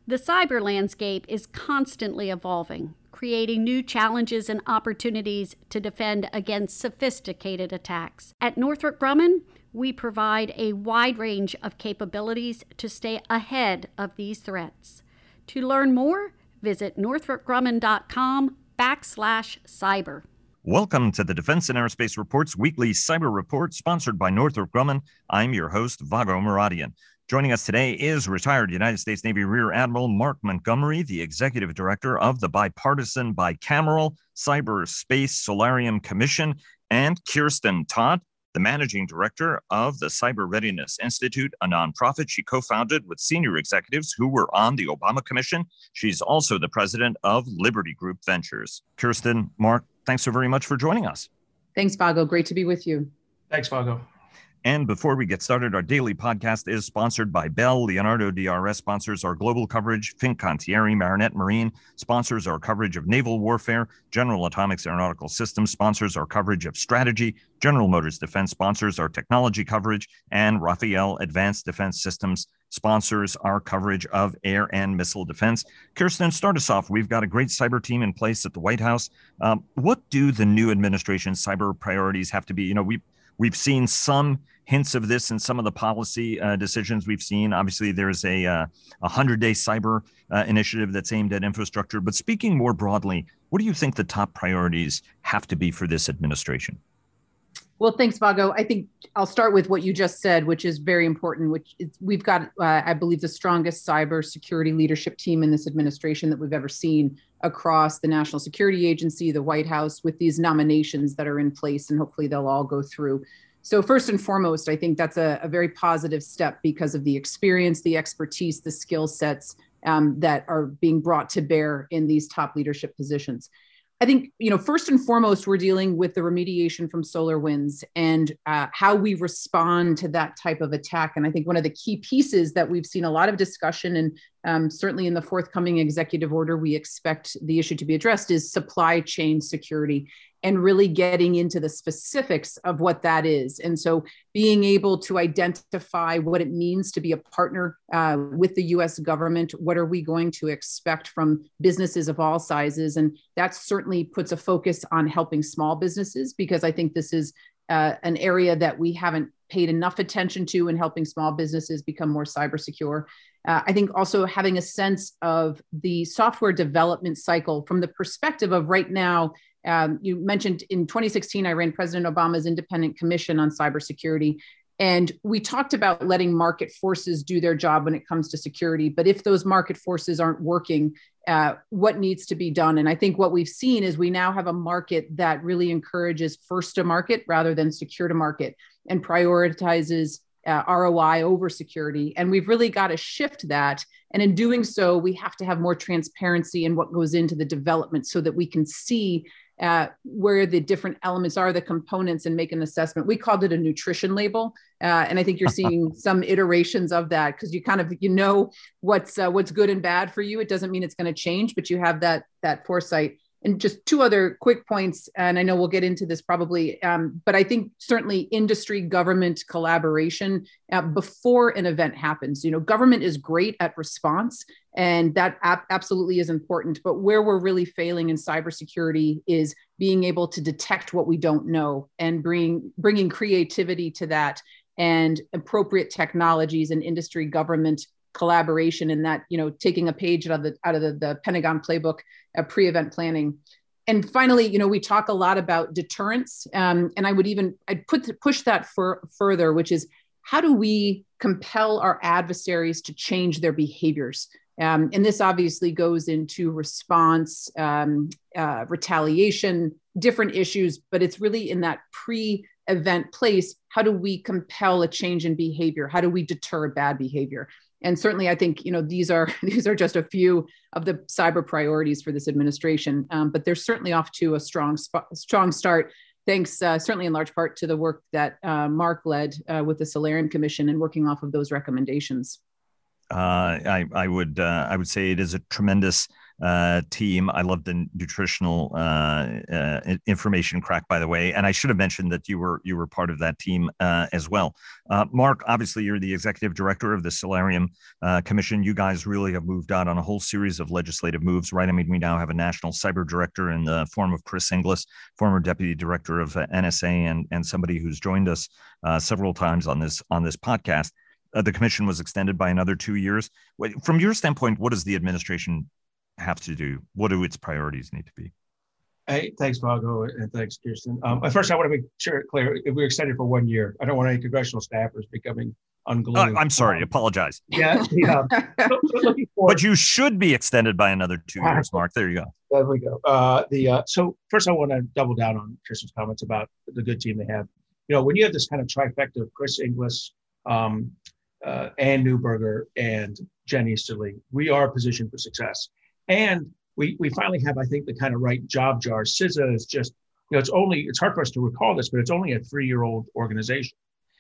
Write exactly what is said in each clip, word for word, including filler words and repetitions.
The cyber landscape is constantly evolving, creating new challenges and opportunities to defend against sophisticated attacks. At Northrop Grumman, we provide a wide range of capabilities to stay ahead of these threats. To learn more, visit northropgrumman.com backslash cyber. Welcome to the Defense and Aerospace Report's weekly cyber report, sponsored by Northrop Grumman. I'm your host, Vago Muradian. Joining us today is retired United States Navy Rear Admiral Mark Montgomery, the executive director of the bipartisan bicameral Cyberspace Solarium Commission, and Kirsten Todd, the managing director of the Cyber Readiness Institute, a nonprofit she co-founded with senior executives who were on the Obama Commission. She's also the president of Liberty Group Ventures. Kirsten, Mark, thanks so very much for joining us. Thanks, Vago. Great to be with you. Thanks, Vago. And before we get started, our daily podcast is sponsored by Bell. Leonardo D R S sponsors our global coverage. Fincantieri Marinette Marine sponsors our coverage of naval warfare. General Atomics Aeronautical Systems sponsors our coverage of strategy. General Motors Defense sponsors our technology coverage. And Rafael Advanced Defense Systems sponsors our coverage of air and missile defense. Kirsten, start us off. We've got a great cyber team in place at the White House. Um, what do the new administration's cyber priorities have to be? You know, we We've seen some hints of this in some of the policy uh, decisions we've seen. Obviously, there's a uh, a hundred-day cyber uh, initiative that's aimed at infrastructure. But speaking more broadly, what do you think the top priorities have to be for this administration? Well, thanks, Vago. I think I'll start with what you just said, which is very important, which is we've got, uh, I believe, the strongest cyber security leadership team in this administration that we've ever seen across the National Security Agency, the White House, with these nominations that are in place, and hopefully they'll all go through. So first and foremost, I think that's a, a very positive step because of the experience, the expertise, the skill sets um, that are being brought to bear in these top leadership positions. I think, you know, first and foremost, we're dealing with the remediation from SolarWinds and uh, how we respond to that type of attack. And I think one of the key pieces that we've seen a lot of discussion, and um, certainly in the forthcoming executive order, we expect the issue to be addressed, is supply chain security, and really getting into the specifics of what that is. And so being able to identify what it means to be a partner uh, with the U S government, what are we going to expect from businesses of all sizes? And that certainly puts a focus on helping small businesses, because I think this is uh, an area that we haven't paid enough attention to in helping small businesses become more cyber secure. Uh, I think also having a sense of the software development cycle from the perspective of right now. Um, you mentioned in twenty sixteen, I ran President Obama's independent commission on cybersecurity. And we talked about letting market forces do their job when it comes to security. But if those market forces aren't working, uh, what needs to be done? And I think what we've seen is we now have a market that really encourages first to market rather than secure to market, and prioritizes uh, R O I over security. And we've really got to shift that. And in doing so, we have to have more transparency in what goes into the development so that we can see Uh, where the different elements are, the components, and make an assessment. We called it a nutrition label. Uh, and I think you're seeing some iterations of that, because you kind of, you know, what's uh, what's good and bad for you. It doesn't mean it's going to change, but you have that that foresight. And just two other quick points, and I know we'll get into this probably, um, but I think certainly industry government collaboration uh, before an event happens. You know, government is great at response, and that ap- absolutely is important. But where we're really failing in cybersecurity is being able to detect what we don't know, and bring bringing creativity to that, and appropriate technologies and industry government collaboration in that, you know, taking a page out of the out of the, the Pentagon playbook, uh, pre-event planning. And finally, you know, we talk a lot about deterrence, um, and I would even I'd put push that for further, which is how do we compel our adversaries to change their behaviors? Um, and this obviously goes into response, um, uh, retaliation, different issues, but it's really in that pre-event place. How do we compel a change in behavior? How do we deter bad behavior? And certainly, I think, you know, these are these are just a few of the cyber priorities for this administration, um, but they're certainly off to a strong sp- strong start. Thanks, uh, certainly in large part to the work that uh, Mark led uh, with the Solarium Commission and working off of those recommendations. Uh, I, I would uh, I would say it is a tremendous uh, team. I love the nutritional uh, uh, information crack, by the way. And I should have mentioned that you were you were part of that team uh, as well. Uh, Mark, obviously, you're the executive director of the Solarium uh, Commission. You guys really have moved out on a whole series of legislative moves, right? I mean, we now have a national cyber director in the form of Chris Inglis, former deputy director of uh, N S A, and and somebody who's joined us uh, several times on this on this podcast. Uh, the commission was extended by another two years. From your standpoint, what does the administration have to do? What do its priorities need to be? Hey, thanks, Vago, and thanks, Kirsten. Um, first, I want to make sure it clear we're extended for one year. I don't want any congressional staffers becoming unglued. Uh, I'm sorry, um, apologize. Yeah, yeah. So, so for, but you should be extended by another two years, Mark. There you go. There we go. Uh, the uh, so first, I want to double down on Kirsten's comments about the good team they have. You know, when you have this kind of trifecta of Chris Inglis, um, uh, Ann Neuberger, and Jen Easterly, we are positioned for success. And we we finally have, I think, the kind of right job jar. C I S A is just, you know, it's only, it's hard for us to recall this, but it's only a three-year-old organization.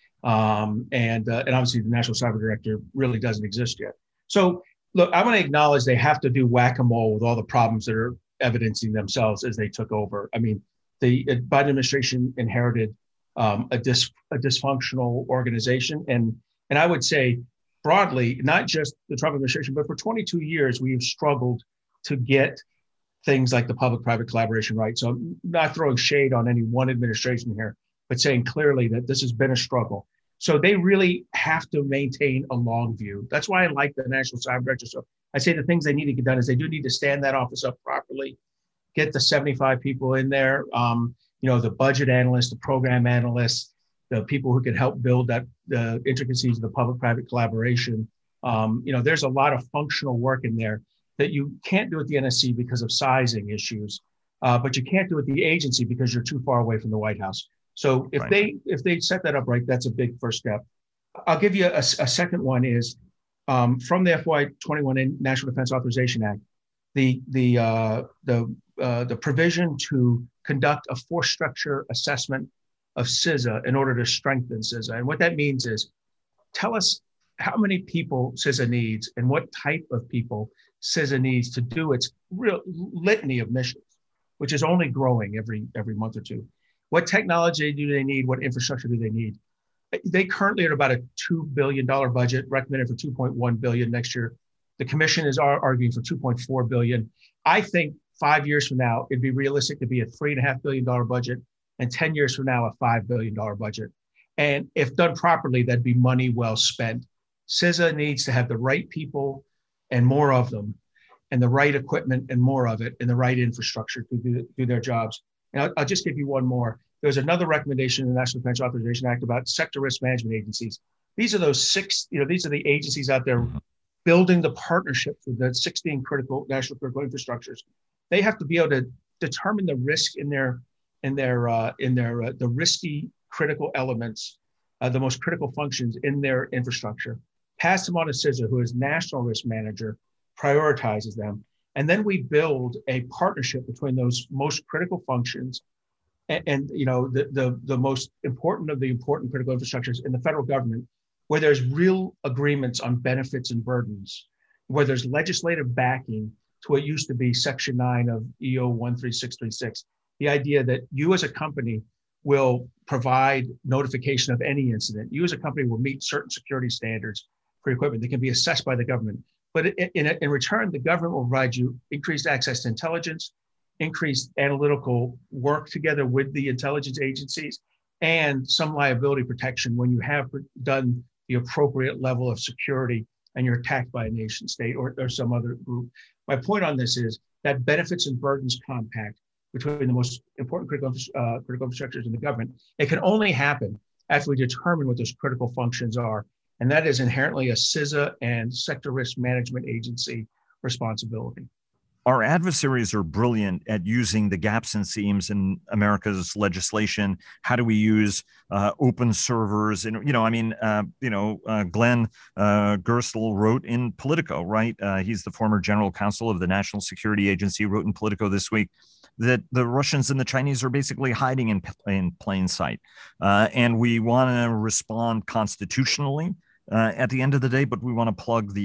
Um, and, uh, and obviously the National Cyber Director really doesn't exist yet. So look, I want to acknowledge they have to do whack-a-mole with all the problems that are evidencing themselves as they took over. I mean, the Biden administration inherited um, a, dis, a dysfunctional organization. And, and I would say broadly, not just the Trump administration, but for twenty-two years, we've struggled to get things like the public-private collaboration right. So I'm not throwing shade on any one administration here, but saying clearly that this has been a struggle. So they really have to maintain a long view. That's why I like the National Cyber Director. So I say the things they need to get done is they do need to stand that office up properly, get the seventy-five people in there, um, you know, the budget analysts, the program analysts, the people who can help build that the intricacies of the public-private collaboration. Um, you know, there's a lot of functional work in there that you can't do at the N S C because of sizing issues, uh, but you can't do at the agency because you're too far away from the White House. So if right. they if they set that up right, that's a big first step. I'll give you a, a second one is um, from the F Y twenty-one National Defense Authorization Act, the the uh, the uh, the provision to conduct a force structure assessment of C I S A in order to strengthen C I S A. And what that means is tell us how many people C I S A needs and what type of people C I S A needs to do its real litany of missions, which is only growing every every month or two. What technology do they need? What infrastructure do they need? They currently are at about a two billion dollars budget, recommended for two point one billion dollars next year. The commission is arguing for two point four billion dollars. I think five years from now, it'd be realistic to be a three point five billion dollars budget, and ten years from now, a five billion dollars budget. And if done properly, that'd be money well spent. C I S A needs to have the right people and more of them, and the right equipment and more of it, and the right infrastructure to do, do their jobs. And I'll, I'll just give you one more. There's another recommendation in the National Defense Authorization Act about sector risk management agencies. These are those six, you know, these are the agencies out there building the partnerships with the sixteen critical national critical infrastructures. They have to be able to determine the risk in their, in their, uh, in their, uh, the risky critical elements, uh, the most critical functions in their infrastructure. Pass them on to C I S A, who is National Risk Manager, prioritizes them. And then we build a partnership between those most critical functions and, and you know, the, the, the most important of the important critical infrastructures in the federal government, where there's real agreements on benefits and burdens, where there's legislative backing to what used to be Section nine of E O one three six three six. The idea that you as a company will provide notification of any incident. You as a company will meet certain security standards for equipment that can be assessed by the government. But in, in, in return, the government will provide you increased access to intelligence, increased analytical work together with the intelligence agencies, and some liability protection when you have done the appropriate level of security and you're attacked by a nation state or, or some other group. My point on this is that benefits and burdens compact between the most important critical, uh, critical infrastructures in the government, it can only happen after we determine what those critical functions are. And that is inherently a C I S A and sector risk management agency responsibility. Our adversaries are brilliant at using the gaps and seams in America's legislation. How do we use uh, open servers? And, you know, I mean, uh, you know, uh, Glenn uh, Gerstle wrote in Politico, right? Uh, he's the former general counsel of the National Security Agency, wrote in Politico this week that the Russians and the Chinese are basically hiding in, in plain sight. Uh, and we want to respond constitutionally Uh, at the end of the day, but we want to plug these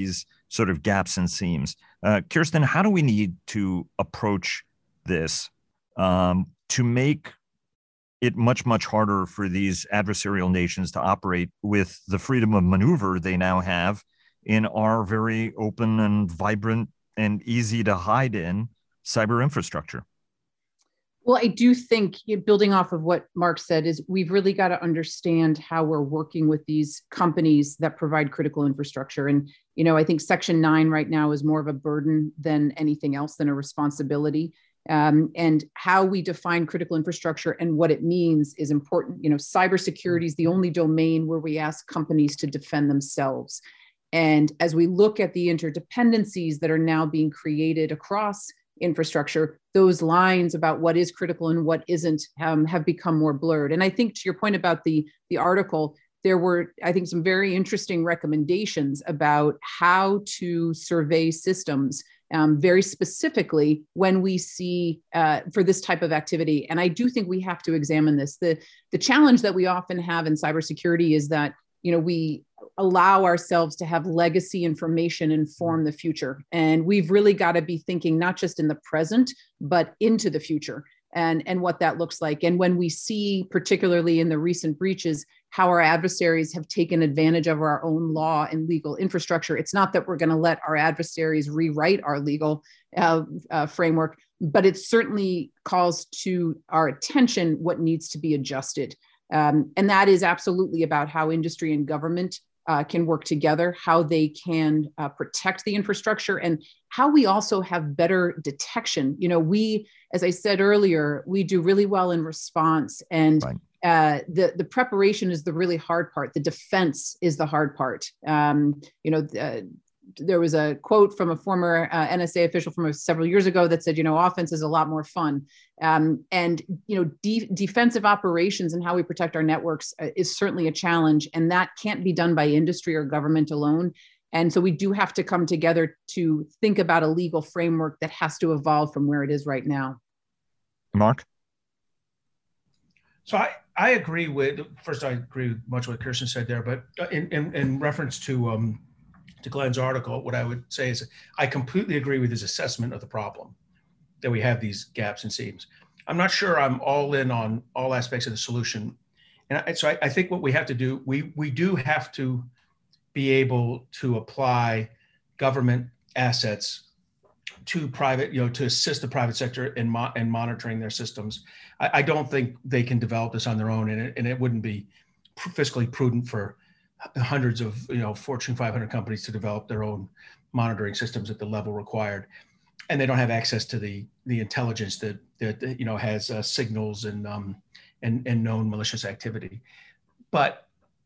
sort of gaps and seams. Uh, Kirsten, how do we need to approach this um, to make it much, much harder for these adversarial nations to operate with the freedom of maneuver they now have in our very open and vibrant and easy to hide in cyber infrastructure? Well, I do think, building off of what Mark said, is we've really got to understand how we're working with these companies that provide critical infrastructure. And, you know, I think Section nine right now is more of a burden than anything else, than a responsibility. Um, and how we define critical infrastructure and what it means is important. You know, cybersecurity is the only domain where we ask companies to defend themselves. And as we look at the interdependencies that are now being created across infrastructure, those lines about what is critical and what isn't um, have become more blurred. And I think, to your point about the, the article, there were, I think, some very interesting recommendations about how to survey systems um, very specifically when we see uh, for this type of activity. And I do think we have to examine this. The, the challenge that we often have in cybersecurity is that, you know, we allow ourselves to have legacy information inform the future. And we've really got to be thinking not just in the present, but into the future and, and what that looks like. And when we see, particularly in the recent breaches, how our adversaries have taken advantage of our own law and legal infrastructure, it's not that we're going to let our adversaries rewrite our legal uh, uh, framework, but it certainly calls to our attention what needs to be adjusted. Um, and that is absolutely about how industry and government uh, can work together, how they can uh, protect the infrastructure, and how we also have better detection. You know, we, as I said earlier, we do really well in response, and right. uh, the, the preparation is the really hard part. The defense is the hard part. Um, you know, uh, there was a quote from a former uh, N S A official from several years ago that said, you know, offense is a lot more fun. Um, and, you know, de- defensive operations and how we protect our networks uh, is certainly a challenge. And that can't be done by industry or government alone. And so we do have to come together to think about a legal framework that has to evolve from where it is right now. Mark? So I, I agree with, first, I agree with much what Kirsten said there, but in, in, in reference to, um, to Glenn's article, what I would say is I completely agree with his assessment of the problem, that we have these gaps and seams. I'm not sure I'm all in on all aspects of the solution. And I, so I, I think what we have to do, we, we do have to be able to apply government assets to private, you know, to assist the private sector in, mo- in monitoring their systems. I, I don't think they can develop this on their own, and it, and it wouldn't be fiscally prudent for hundreds of, you know, Fortune five hundred companies to develop their own monitoring systems at the level required, and they don't have access to the the intelligence that that you know has uh, signals and um and and known malicious activity. But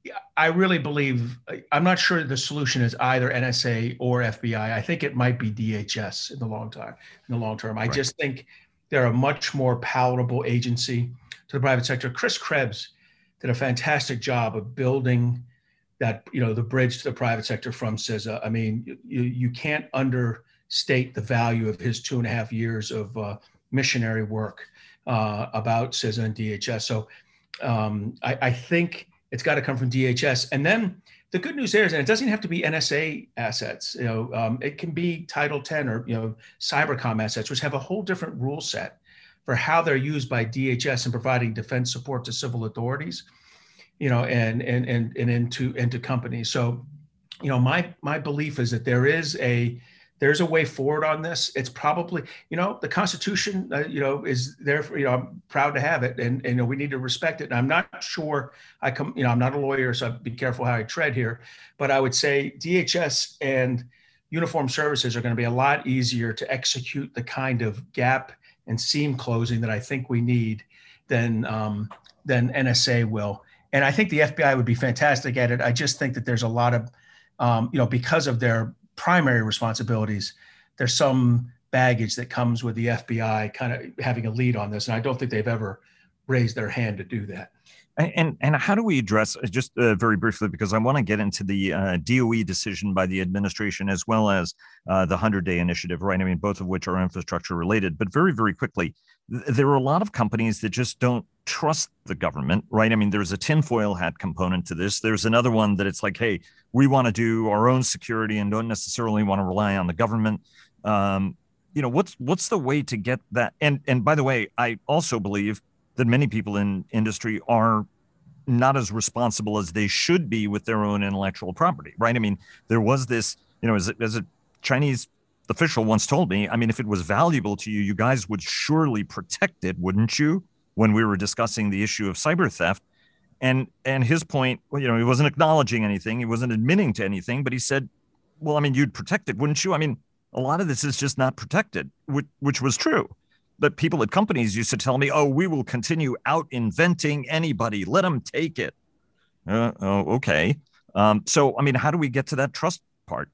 I really believe, I'm not sure the solution is either N S A or F B I. I think it might be D H S in the long time. In the long term, I right. just think they're a much more palatable agency to the private sector. Chris Krebs did a fantastic job of building that, you know, the bridge to the private sector from C I S A. I mean, you, you can't understate the value of his two and a half years of uh, missionary work uh, about C I S A and D H S. So um, I, I think it's got to come from D H S. And then the good news there is, and it doesn't have to be N S A assets, you know, um, it can be Title ten or, you know, Cybercom assets, which have a whole different rule set for how they're used by D H S in providing defense support to civil authorities, you know, and and and and into into companies. So, you know, my my belief is that there is a there's a way forward on this. It's probably, you know, the Constitution, uh, you know, is there for, you know, I'm proud to have it, and, and you know, we need to respect it. And I'm not sure I come, you know, I'm not a lawyer, so I'd be careful how I tread here, but I would say D H S and uniform services are going to be a lot easier to execute the kind of gap and seam closing that I think we need than um, than N S A will. And I think the F B I would be fantastic at it. I just think that there's a lot of, um, you know, because of their primary responsibilities, there's some baggage that comes with the F B I kind of having a lead on this. And I don't think they've ever raised their hand to do that. And and how do we address, just uh, very briefly, because I want to get into the uh, D O E decision by the administration as well as uh, the hundred-day initiative, right? I mean, both of which are infrastructure related. But very, very quickly, th- there are a lot of companies that just don't trust the government, right? I mean, there's a tinfoil hat component to this. There's another one that it's like, hey, we want to do our own security and don't necessarily want to rely on the government. Um, you know, what's what's the way to get that? And and by the way, I also believe that many people in industry are not as responsible as they should be with their own intellectual property, right? I mean, there was this, you know, as a, as a Chinese official once told me, I mean, if it was valuable to you, you guys would surely protect it, wouldn't you? When we were discussing the issue of cyber theft. And and his point, well, you know, he wasn't acknowledging anything. He wasn't admitting to anything, but he said, well, I mean, you'd protect it, wouldn't you? I mean, a lot of this is just not protected, which, which was true. But people at companies used to tell me, oh, we will continue out inventing anybody. Let them take it. Uh, oh, okay. Um, so, I mean, how do we get to that trust part?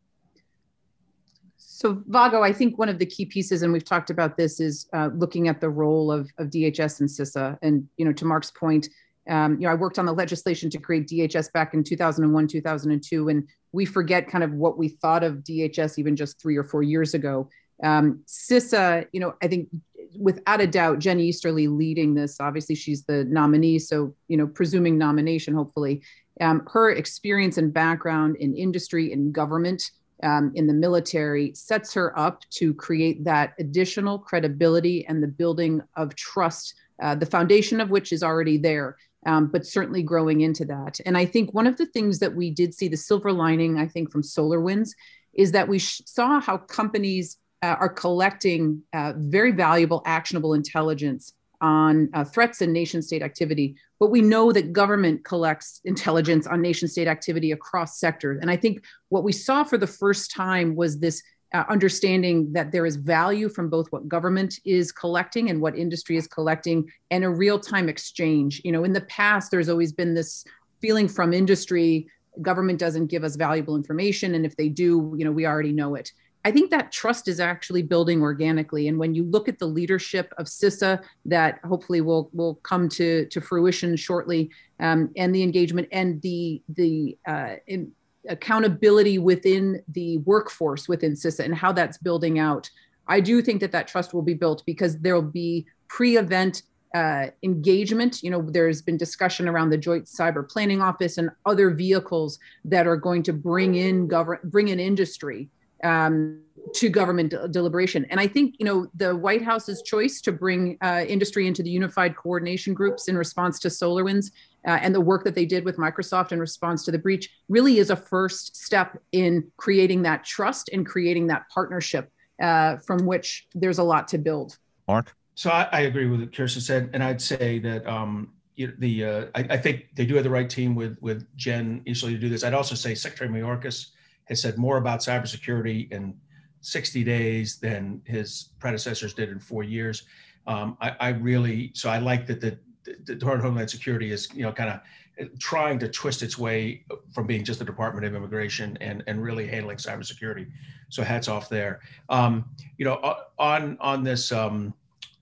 So, Vago, I think one of the key pieces, and we've talked about this, is uh, looking at the role of, of D H S and CISA. And, you know, to Mark's point, um, you know, I worked on the legislation to create D H S back in two thousand one, two thousand two, and we forget kind of what we thought of D H S even just three or four years ago. Um, CISA, you know, I think without a doubt, Jen Easterly leading this, obviously she's the nominee. So, you know, presuming nomination, hopefully, um, her experience and background in industry and government, um, in the military sets her up to create that additional credibility and the building of trust, uh, the foundation of which is already there, um, but certainly growing into that. And I think one of the things that we did see, the silver lining, I think, from SolarWinds, is that we sh- saw how companies Uh, are collecting uh, very valuable, actionable intelligence on uh, threats and nation state activity. But we know that government collects intelligence on nation state activity across sectors. And I think what we saw for the first time was this uh, understanding that there is value from both what government is collecting and what industry is collecting, and a real-time exchange. You know, in the past, there's always been this feeling from industry, government doesn't give us valuable information. And if they do, you know, we already know it. I think that trust is actually building organically. And when you look at the leadership of CISA, that hopefully will will come to, to fruition shortly, um, and the engagement and the, the uh, in accountability within the workforce within CISA and how that's building out, I do think that that trust will be built, because there will be pre-event uh, engagement. You know, there's been discussion around the Joint Cyber Planning Office and other vehicles that are going to bring in government, bring in industry Um, to government de- deliberation. And I think, you know, the White House's choice to bring uh, industry into the unified coordination groups in response to SolarWinds uh, and the work that they did with Microsoft in response to the breach really is a first step in creating that trust and creating that partnership uh, from which there's a lot to build. Mark? So I, I agree with what Kirsten said. And I'd say that um, you know, the uh, I, I think they do have the right team with, with Jen Easterly to do this. I'd also say Secretary Mayorkas has said more about cybersecurity in sixty days than his predecessors did in four years. Um, I, I really, so I like that the, the Department of Homeland Security is, you know, kind of trying to twist its way from being just the Department of Immigration and, and really handling cybersecurity. So hats off there. Um, you know, on on this um,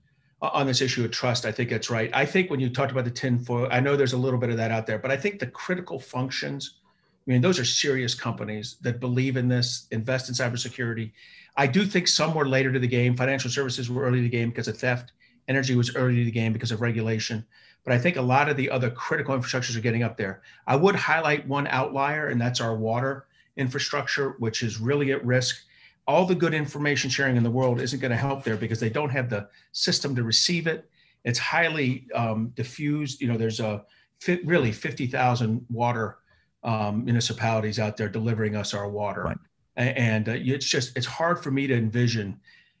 on this issue of trust, I think that's right. I think when you talked about the tinfoil, I know there's a little bit of that out there, but I think the critical functions, I mean, those are serious companies that believe in this, invest in cybersecurity. I do think some were later to the game. Financial services were early to the game because of theft. Energy was early to the game because of regulation. But I think a lot of the other critical infrastructures are getting up there. I would highlight one outlier, and that's our water infrastructure, which is really at risk. All the good information sharing in the world isn't going to help there because they don't have the system to receive it. It's highly um, diffused. You know, there's a really fifty thousand water Um, municipalities out there delivering us our water. Right. And uh, it's just, it's hard for me to envision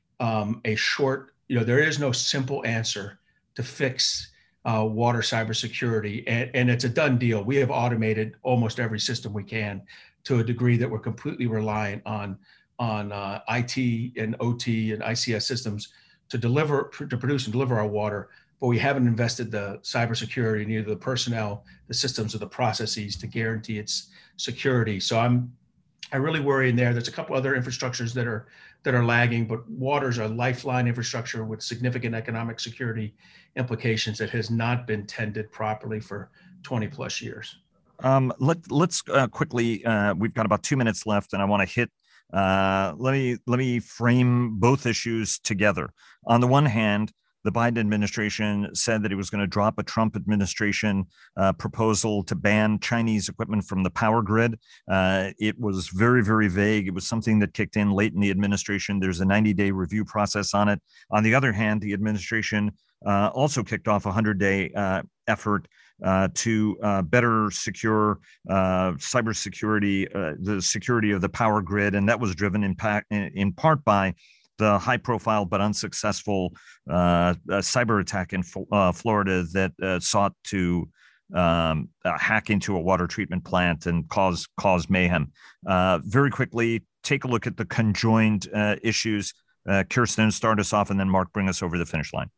um, a short, you know, there is no simple answer to fix uh, water cybersecurity. And, and it's a done deal. We have automated almost every system we can to a degree that we're completely reliant on, on uh, I T and O T and I C S systems to deliver, to produce and deliver our water. But we haven't invested the cybersecurity, neither the personnel, the systems, or the processes to guarantee its security. So I'm, I really worry in there. There's a couple other infrastructures that are that are lagging, but water's a lifeline infrastructure with significant economic security implications that has not been tended properly for twenty plus years. Um, let, let's uh, quickly, uh, we've got about two minutes left, and I want to hit, uh, let me let me frame both issues together. On the one hand, the Biden administration said that it was going to drop a Trump administration uh, proposal to ban Chinese equipment from the power grid. Uh, it was very, very vague. It was something that kicked in late in the administration. There's a ninety-day review process on it. On the other hand, the administration uh, also kicked off a hundred-day uh, effort uh, to uh, better secure uh, cybersecurity, uh, the security of the power grid, and that was driven in, pa- in part by the high-profile but unsuccessful uh, cyber attack in uh, Florida that uh, sought to um, uh, hack into a water treatment plant and cause cause mayhem. Uh, very quickly, take a look at the conjoined uh, issues. Uh, Kirsten, start us off, and then Mark, bring us over the finish line.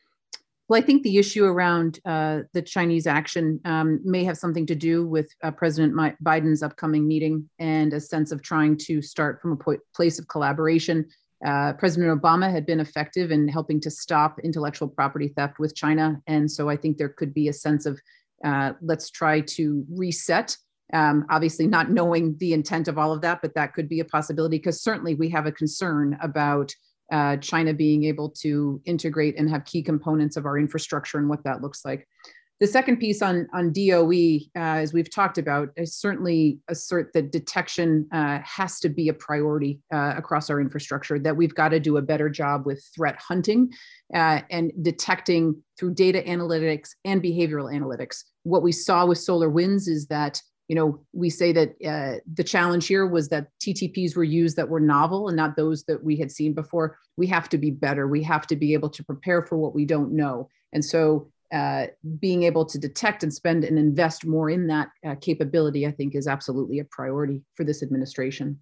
Well, I think the issue around uh, the Chinese action um, may have something to do with uh, President Mi- Biden's upcoming meeting and a sense of trying to start from a po- place of collaboration. Uh, President Obama had been effective in helping to stop intellectual property theft with China. And so I think there could be a sense of uh, let's try to reset, um, obviously not knowing the intent of all of that, but that could be a possibility because certainly we have a concern about uh, China being able to integrate and have key components of our infrastructure and what that looks like. The second piece on, on D O E, uh, as we've talked about, I certainly assert that detection uh, has to be a priority uh, across our infrastructure, that we've got to do a better job with threat hunting uh, and detecting through data analytics and behavioral analytics. What we saw with SolarWinds is that, you know, we say that uh, the challenge here was that T T Ps were used that were novel and not those that we had seen before. We have to be better. We have to be able to prepare for what we don't know. And so Uh, being able to detect and spend and invest more in that uh, capability, I think, is absolutely a priority for this administration.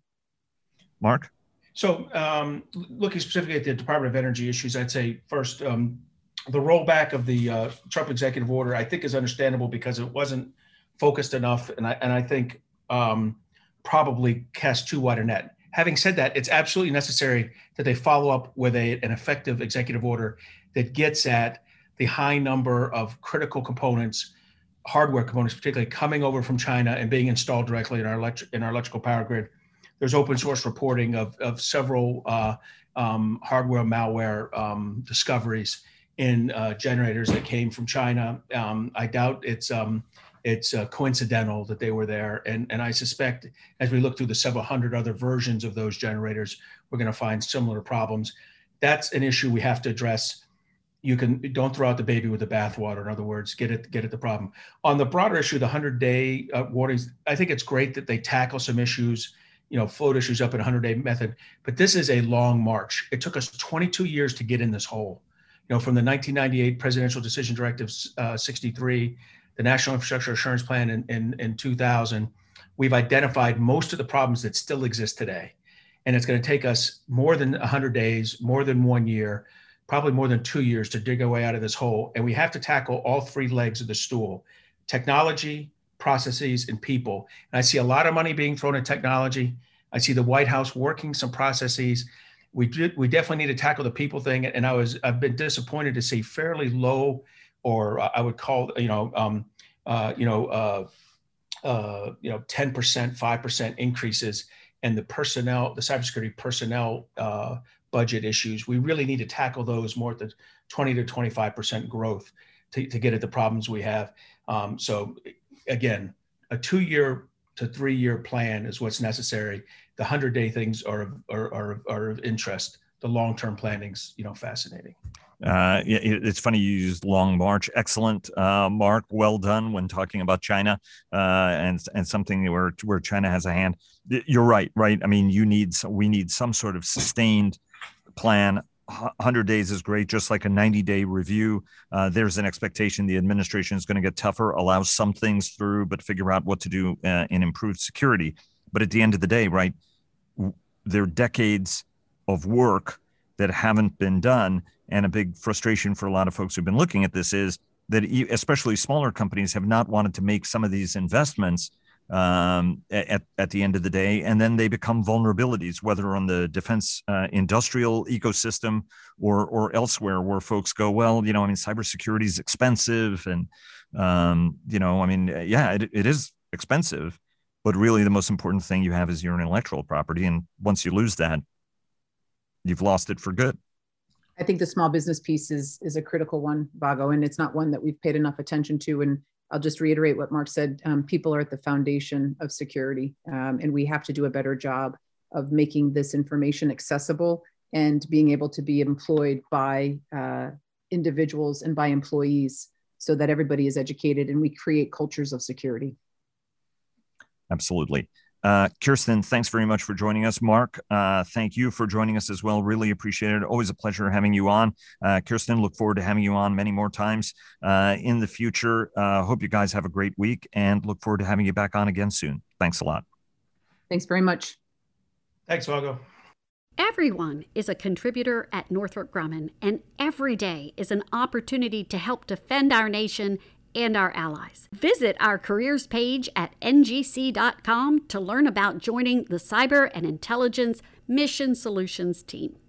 Mark? So um, looking specifically at the Department of Energy issues, I'd say first, um, the rollback of the uh, Trump executive order, I think is understandable because it wasn't focused enough. And I, and I think um, probably cast too wide a net. Having said that, it's absolutely necessary that they follow up with a, an effective executive order that gets at the high number of critical components, hardware components, particularly coming over from China and being installed directly in our electric in our electrical power grid. There's open source reporting of of several uh, um, hardware malware um, discoveries in uh, generators that came from China. Um, I doubt it's um, it's uh, coincidental that they were there, and and I suspect as we look through the several hundred other versions of those generators, we're going to find similar problems. That's an issue we have to address. You can don't throw out the baby with the bathwater. In other words, get it get at the problem. On the broader issue, the hundred-day uh, warnings, I think it's great that they tackle some issues, you know, float issues up in a hundred-day method. But this is a long march. It took us twenty-two years to get in this hole. You know, from the nineteen ninety-eight Presidential Decision Directive uh, sixty-three, the National Infrastructure Assurance Plan in, in, in two thousand, we've identified most of the problems that still exist today. And it's going to take us more than one hundred days, more than one year, probably more than two years to dig our way out of this hole. And we have to tackle all three legs of the stool: technology, processes, and people. And I see a lot of money being thrown at technology. I see the White House working some processes. We did, we definitely need to tackle the people thing. And I was, I've been disappointed to see fairly low, or uh, I would call, you know, um, uh, you know, uh, uh, you know, ten percent, five percent increases in the personnel, the cybersecurity personnel uh, budget issues. We really need to tackle those more at the twenty to twenty-five percent growth to, to get at the problems we have. Um, so again, a two-year to three-year plan is what's necessary. The hundred-day things are, are, are, are of interest. The long-term planning's, you know, fascinating. Uh, it, it's funny you used long march. Excellent, uh, Mark. Well done when talking about China uh, and and something where where China has a hand. You're right, right. I mean, you need we need some sort of sustained plan. one hundred days is great, just like a ninety-day review. Uh, there's an expectation the administration is going to get tougher, allow some things through, but figure out what to do uh, in improved security. But at the end of the day, right, there are decades of work that haven't been done. And a big frustration for a lot of folks who've been looking at this is that especially smaller companies have not wanted to make some of these investments um, at, at the end of the day. And then they become vulnerabilities, whether on the defense uh, industrial ecosystem or or elsewhere, where folks go, well, you know, I mean, cybersecurity is expensive. And, um, you know, I mean, yeah, it, it is expensive. But really, the most important thing you have is your intellectual property. And once you lose that, you've lost it for good. I think the small business piece is, is a critical one, Vago, and it's not one that we've paid enough attention to. And I'll just reiterate what Mark said. Um, people are at the foundation of security, um, and we have to do a better job of making this information accessible and being able to be employed by uh, individuals and by employees so that everybody is educated and we create cultures of security. Absolutely. Uh, Kirsten, thanks very much for joining us. Mark, uh, thank you for joining us as well. Really appreciate it. Always a pleasure having you on. Uh, Kirsten, look forward to having you on many more times uh, in the future. Uh, hope you guys have a great week and look forward to having you back on again soon. Thanks a lot. Thanks very much. Thanks, Vago. Everyone is a contributor at Northrop Grumman, and every day is an opportunity to help defend our nation and our allies. Visit our careers page at N G C dot com to learn about joining the Cyber and Intelligence Mission Solutions team.